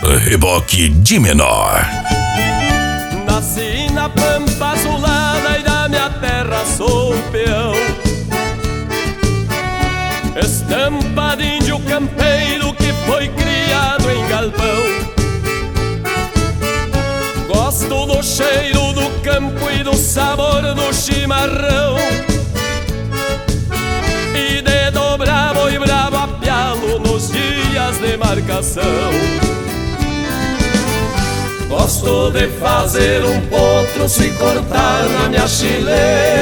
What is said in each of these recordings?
Reboque de menor. Nasci na pampa azulada e da minha terra sou peão. Estampa de índio campeiro que foi criado em galpão. Gosto do cheiro do campo e do sabor do chimarrão, e de dobrar boi bravo a pialo nos dias de marcação. Gosto de fazer um potro se cortar na minha chilena,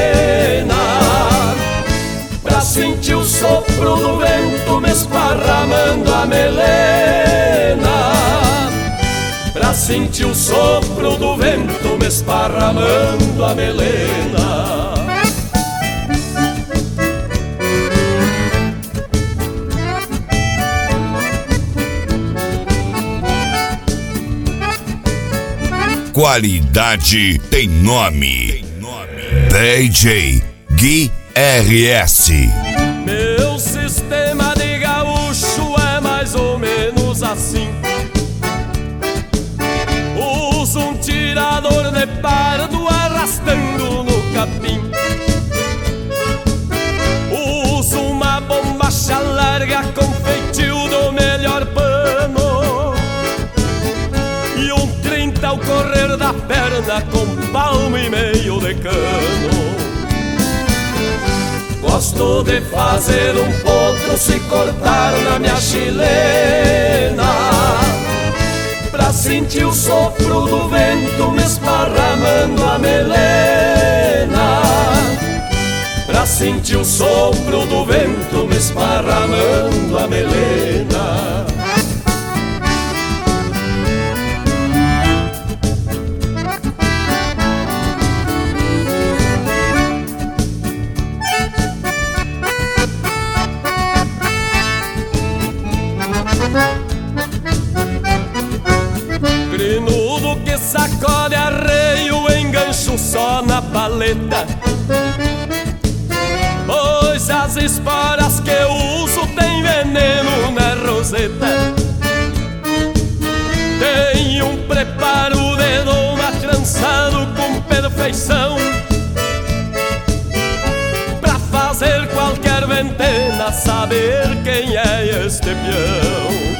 pra sentir o sopro do vento me esparramando a melena, pra sentir o sopro do vento me esparramando a melena. Qualidade tem nome. DJ Gui RS. Meu sistema de gaúcho é mais ou menos assim. Uso um tirador de pardo arrastando no capim. Uso uma bombacha larga com feitio do melhor pano, e um 30 ao correr da perna com palmo e meio de cano. Gosto de fazer um potro se cortar na minha chilena, pra sentir o sopro do vento me esparramando a melena, pra sentir o sopro do vento me esparramando a melena. Grinudo que sacode arreio, engancho só na paleta, pois as esporas que eu uso tem veneno na roseta. Tem um preparo de doma trançado com perfeição, pra fazer qualquer ventena saber quem é este peão.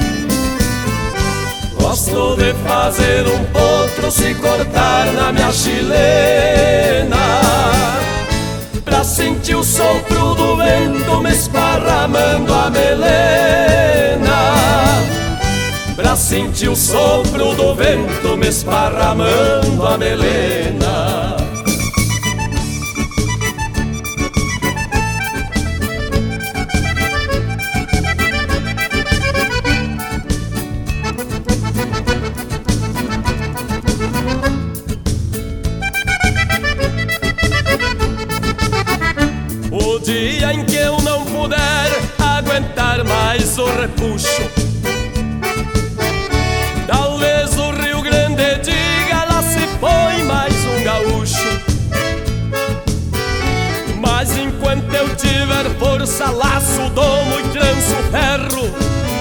Gosto de fazer um potro se cortar na minha chilena, pra sentir o sopro do vento me esparramando a melena, pra sentir o sopro do vento me esparramando a melena. O dia em que eu não puder aguentar mais o repuxo, talvez o Rio Grande diga: lá se foi mais um gaúcho. Mas enquanto eu tiver força, laço, domo e tranço ferro,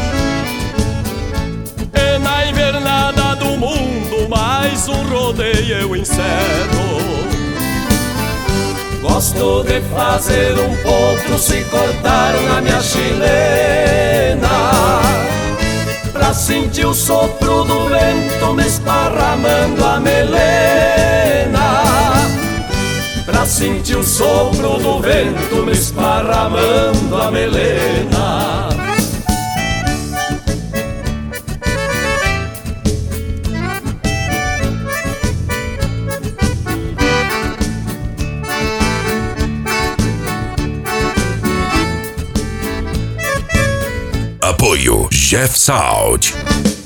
e na invernada do mundo mais um rodeio eu encerro. Gosto de fazer um potro se cortar na minha chilena, pra sentir o sopro do vento me esparramando a melena, pra sentir o sopro do vento me esparramando a melena. Apoio Jeff Sound.